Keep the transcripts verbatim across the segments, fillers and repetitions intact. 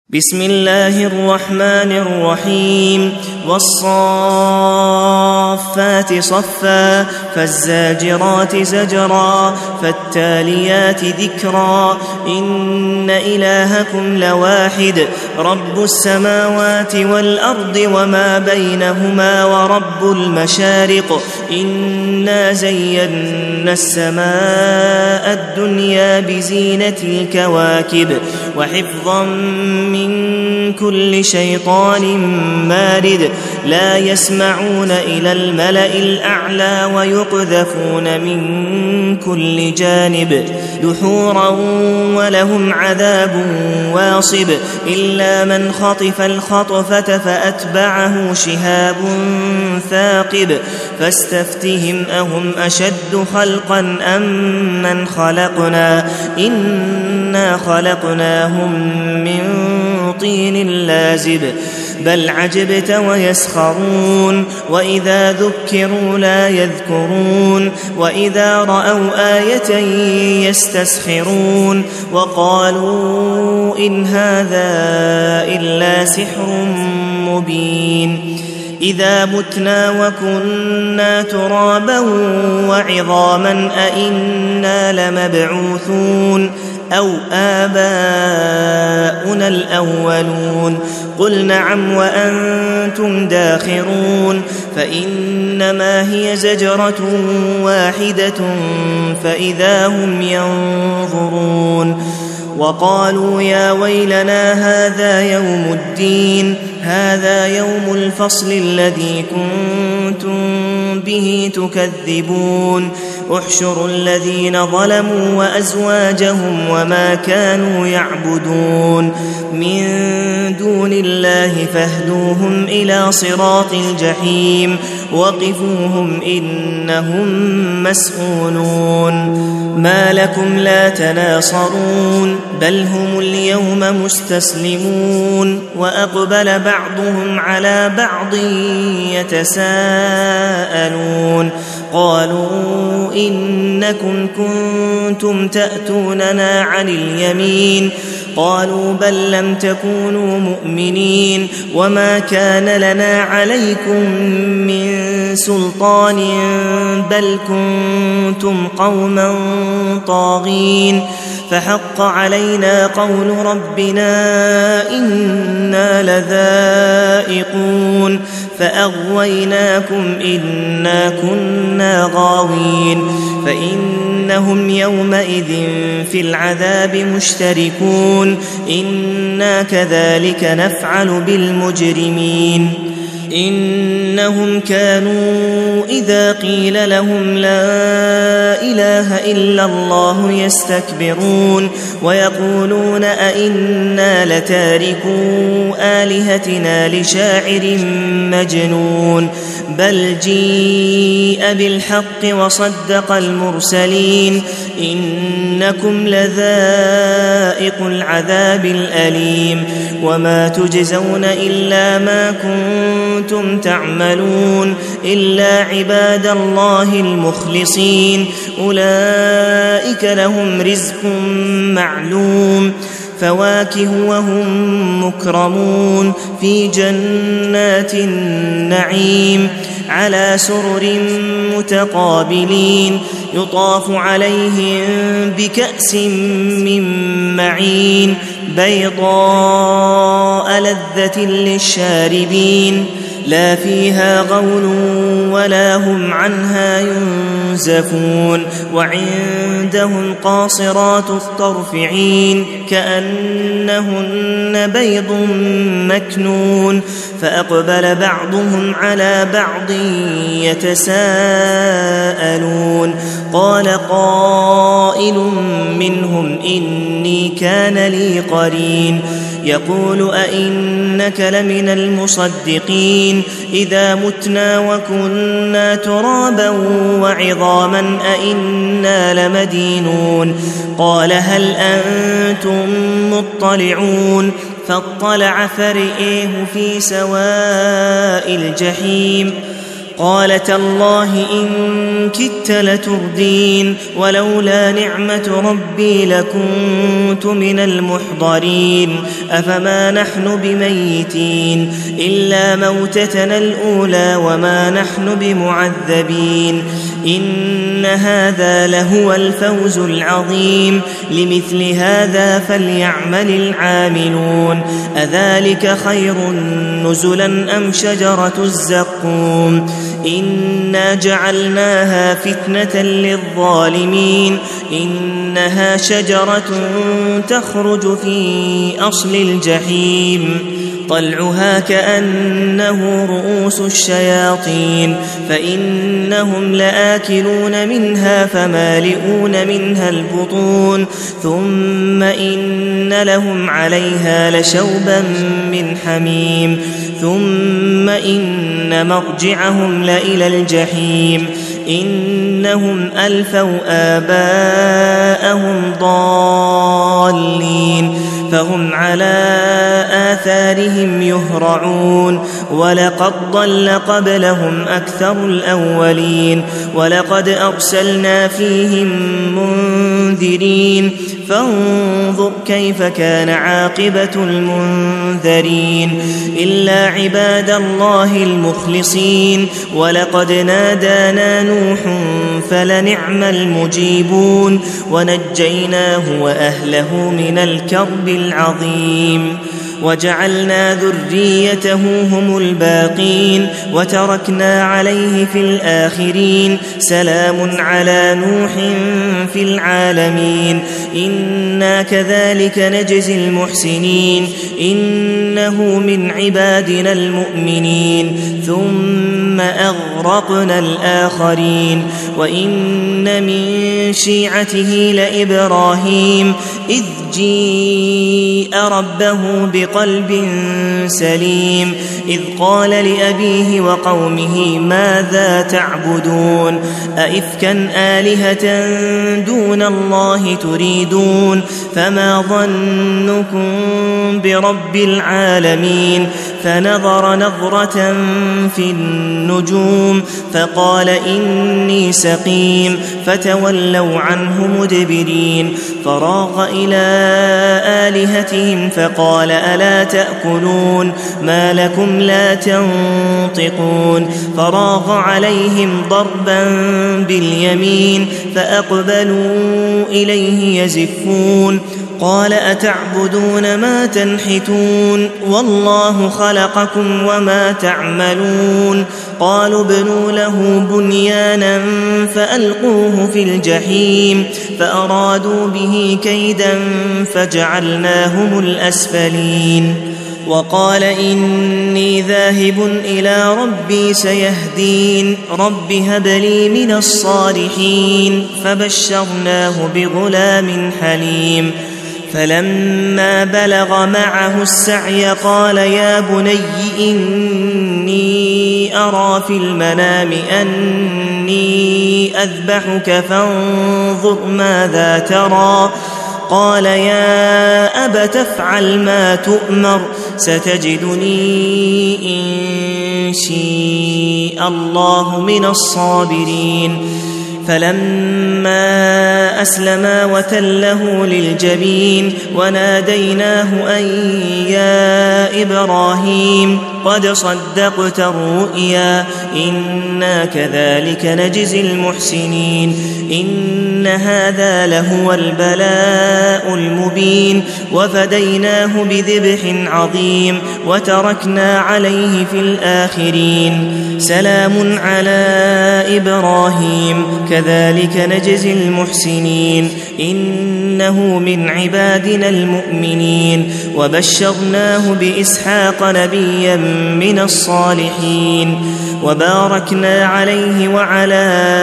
بسم الله الرحمن الرحيم والصافات صفا فالزاجرات زجرا فالتاليات ذكرا إن إلهكم لواحد رب السماوات والأرض وما بينهما ورب المشارق إنا زينا السماء الدنيا بزينة الكواكب وحفظا من كل شيطان مارد لا يسمعون إلى الملأ الأعلى ويقذفون من كل جانب دحورا ولهم عذاب واصب إلا من خطف الخطفة فأتبعه شهاب ثاقب فاستفتهم أهم أشد خلقا أم من خلقنا إنا خلقناهم من طين لازب بل عجبت ويسخرون وإذا ذكروا لا يذكرون وإذا رأوا آية يستسخرون وقالوا إن هذا إلا سحر مبين إذا متنا وكنا ترابا وعظاما أئنا لمبعوثون أو آباؤنا الأولون قل نعم وأنتم داخرون فإنما هي زجرة واحدة فإذا هم ينظرون وقالوا يا ويلنا هذا يوم الدين هذا يوم الفصل الذي كنتم به تكذبون احشروا الذين ظلموا وأزواجهم وما كانوا يعبدون من دون الله فاهدوهم إلى صراط الجحيم وقفوهم إنهم مسؤولون ما لكم لا تناصرون بل هم اليوم مستسلمون وأقبل بعضهم على بعض يتساءلون قالوا إنكم كنتم تأتوننا عن اليمين قالوا بل لم تكونوا مؤمنين وما كان لنا عليكم من سلطان بل كنتم قوما طاغين فحق علينا قول ربنا إنا لذائقون فأغويناكم إنا كنا غاوين فإنهم يومئذ في العذاب مشتركون إنا كذلك نفعل بالمجرمين إنهم كانوا إذا قيل لهم لا إله إلا الله يستكبرون ويقولون أئنا لتاركو آلهتنا لشاعر مجنون بل جيء بالحق وصدق المرسلين إنكم لذائق العذاب الأليم وما تجزون إلا ما كنتم تعملون إلا عباد الله المخلصين أولئك لهم رزق معلوم فواكه وهم مكرمون في جنات النعيم على سرر متقابلين يطاف عليهم بكأس من معين بيضاء لذة للشاربين لا فيها غول ولا هم عنها ينزفون وعندهم قاصرات الطرف عين كأنهن بيض مكنون فأقبل بعضهم على بعض يتساءلون قال قائل منهم إني كان لي قرين يقول أئنك لمن المصدقين إذا متنا وكنا ترابا وعظاما أئنا لمدينون قال هل أنتم مطلعون فاطلع فرئيه في سواء الجحيم قال تالله إن كدت لتردين ولولا نعمة ربي لكنت من المحضرين أفما نحن بميتين إلا موتتنا الأولى وما نحن بمعذبين إن هذا لهو الفوز العظيم لمثل هذا فليعمل العاملون أذلك خير نزلا أم شجرة الزقوم إنا جعلناها فتنة للظالمين إنها شجرة تخرج في أصل الجحيم طلعها كأنه رؤوس الشياطين فإنهم لآكلون منها فمالئون منها البطون ثم إن لهم عليها لشوبا من حميم ثم إن مرجعهم لإلى الجحيم إنهم ألفوا آباءهم ضالين فهم على آثارهم يهرعون ولقد ضل قبلهم أكثر الأولين ولقد أرسلنا فيهم منذرين فانظر كيف كان عاقبة المنذرين إلا عباد الله المخلصين ولقد نادانا نوح فلنعم المجيبون ونجيناه وأهله من الكرب العظيم وجعلنا ذريته هم الباقين وتركنا عليه في الآخرين سلام على نوح في العالمين إنا كذلك نجزي المحسنين إنه من عبادنا المؤمنين ثم أغرقنا الآخرين وإن من شيعته لإبراهيم إذ جيء ربه بقلب سليم إذ قال لأبيه وقومه ماذا تعبدون أئفكا آلهة دون الله تريدون فما ظنكم برب العالمين فنظر نظرة في النجوم فقال إني سقيم فتولوا عنه مدبرين فراغ إلى آلهتهم فقال ألا تأكلون ما لكم لا تنطقون فراغ عليهم ضربا باليمين فأقبلوا إليه يزفون قال أتعبدون ما تنحتون والله خلقكم وما تعملون قالوا ابنوا له بنيانا فألقوه في الجحيم فأرادوا به كيدا فجعلناهم الأسفلين وقال إني ذاهب إلى ربي سيهدين رب هب لي من الصالحين فبشرناه بغلام حليم فلما بلغ معه السعي قال يا بني إني أرى في المنام أني أذبحك فانظر ماذا ترى قال يا أبت افعل ما تؤمر ستجدني إن شاء الله من الصابرين فلما أسلما وتله للجبين وناديناه أن يا إبراهيم قد صدقت الرؤيا إنا كذلك نجزي المحسنين إن هذا لهو البلاء المبين وفديناه بذبح عظيم وتركنا عليه في الآخرين سلام على إبراهيم كذلك نجزي المحسنين إنه من عبادنا المؤمنين وبشرناه بإسحاق نبيا من الصالحين وباركنا عليه وعلى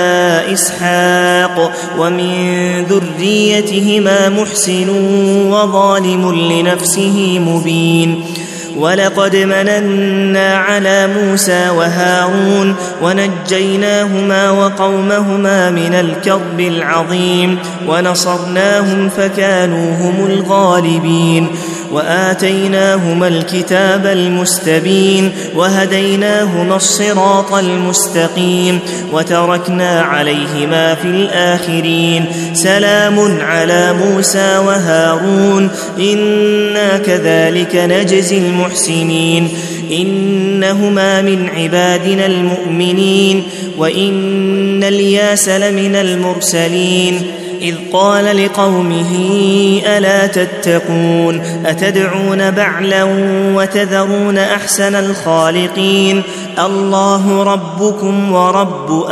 إسحاق ومن ذريتهما محسن وظالم لنفسه مبين ولقد مننا على موسى وهارون ونجيناهما وقومهما من الكرب العظيم ونصرناهم فكانوا هم الغالبين وآتيناهما الكتاب المستبين وهديناهما الصراط المستقيم وتركنا عليهما في الآخرين سلام على موسى وهارون إنا كذلك نجزي المحسنين إنهما من عبادنا المؤمنين وإن الياس لمن المرسلين إذ قال لقومه ألا تتقون أتدعون بعلا وتذرون أحسن الخالقين الله ربكم ورب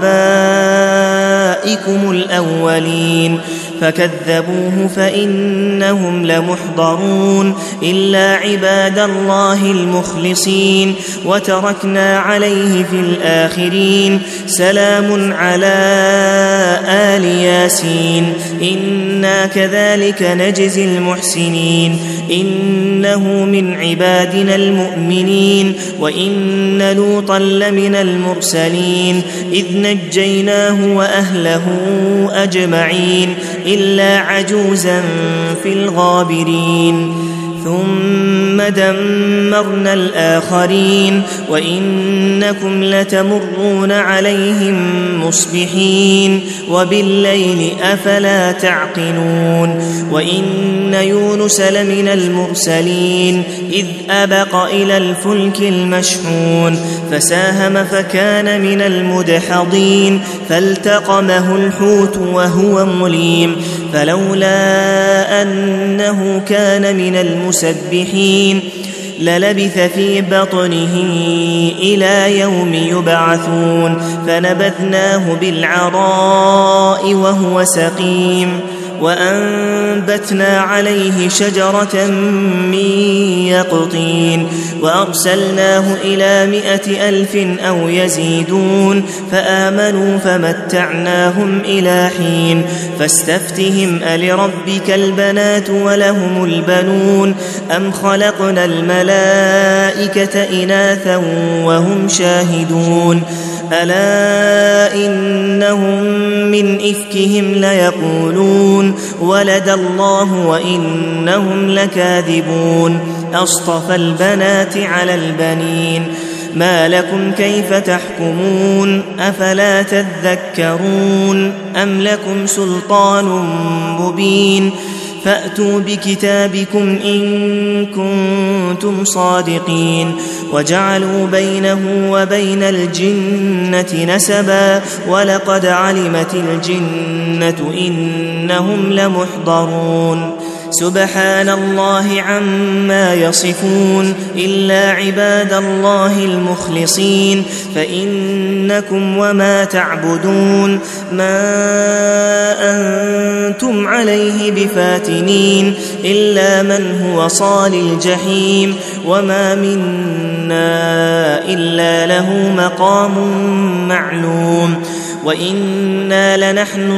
آبائكم الأولين فكذبوه فإنهم لمحضرون إلا عباد الله المخلصين وتركنا عليه في الآخرين سلام على آل ياسين إنا كذلك نجزي المحسنين إنه من عبادنا المؤمنين وإن لوطا لمن المرسلين إذ نجيناه وأهله أجمعين إلا عجوزا في الغابرين ثم دمرنا الآخرين وإنكم لتمرون عليهم مصبحين وبالليل أفلا تعقلون وإن يونس لمن المرسلين إذ أبق إلى الفلك المشحون فساهم فكان من المدحضين فالتقمه الحوت وهو مليم فلولا أنه كان من المسبحين للبث في بطنه إلى يوم يبعثون فنبذناه بالعراء وهو سقيم وأنبتنا عليه شجرة من يقطين وأرسلناه إلى مائة ألف أو يزيدون فآمنوا فمتعناهم إلى حين فاستفتهم ألربك البنات ولهم البنون أم خلقنا الملائكة إناثا وهم شاهدون ألا إنهم من إفكهم ليقولون ولد الله وإنهم لكاذبون أصطفى البنات على البنين ما لكم كيف تحكمون أفلا تذكرون أم لكم سلطان مبين فأتوا بكتابكم إن كنتم صادقين وجعلوا بينه وبين الجنة نسبا ولقد علمت الجنة إنهم لمحضرون سبحان الله عما يصفون إلا عباد الله المخلصين فإنكم وما تعبدون ما أنتم عليه بفاتنين إلا من هو صال الجحيم وما منا إلا له مقام معلوم وإنا لنحن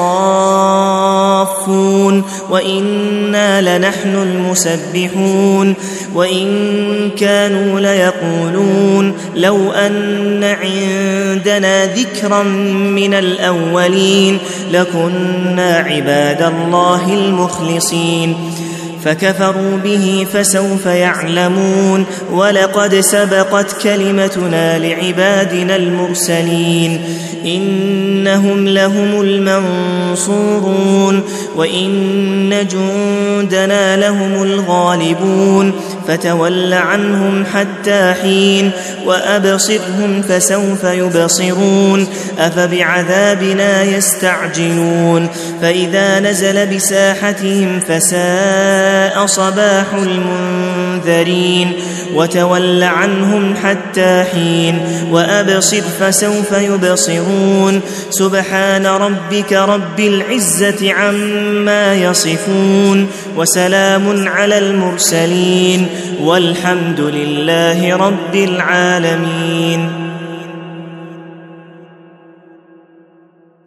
الصافون وإنا لنحن المسبحون وإن كانوا ليقولون لو أن عندنا ذكرا من الأولين لكنا عباد الله المخلصين فكفروا به فسوف يعلمون ولقد سبقت كلمتنا لعبادنا المرسلين إنهم لهم المنصورون وإن جندنا لهم الغالبون فتول عنهم حتى حين وأبصرهم فسوف يبصرون أفبعذابنا يستعجلون فإذا نزل بساحتهم فساء صباح المنذرين وتول عنهم حتى حين وأبصر فسوف يبصرون سبحان ربك رب العزة عما يصفون وسلام على المرسلين والحمد لله رب العالمين.